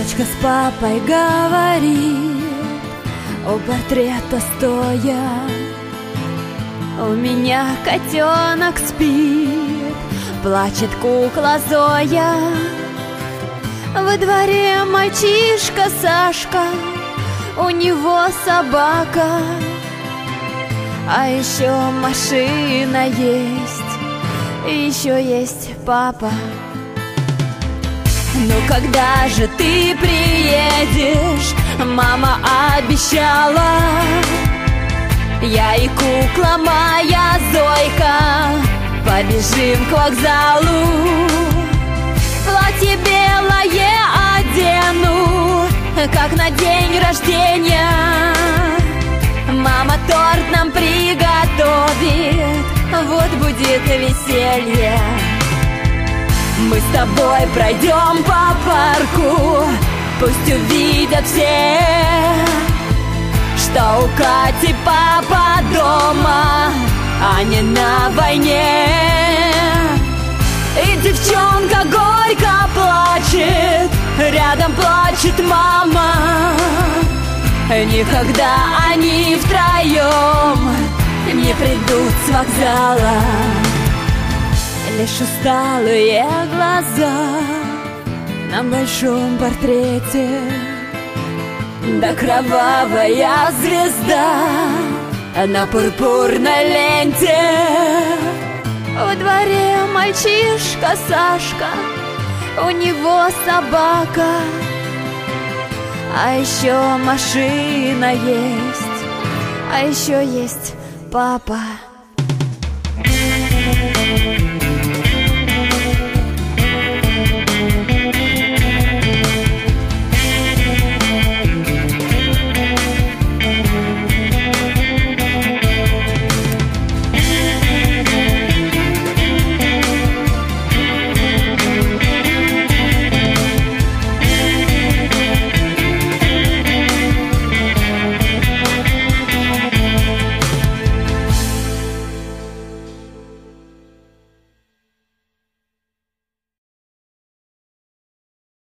Дочка с папой говорит, у портрета стоя: у меня котенок спит, плачет кукла Зоя. Во дворе мальчишка Сашка, у него собака, а еще машина есть, и еще есть папа. Ну когда же ты приедешь? Мама обещала. Я и кукла моя Зойка побежим к вокзалу. Платье белое одену, как на день рождения. Мама торт нам приготовит, вот будет веселье. Мы с тобой пройдем по парку, пусть увидят все, что у Кати папа дома, а не на войне. И девчонка горько плачет, рядом плачет мама. Никогда они втроем не придут с вокзала. Лишь усталые глаза на большом портрете, да кровавая звезда на пурпурной ленте. Во дворе мальчишка Сашка, у него собака, а еще машина есть, а еще есть папа.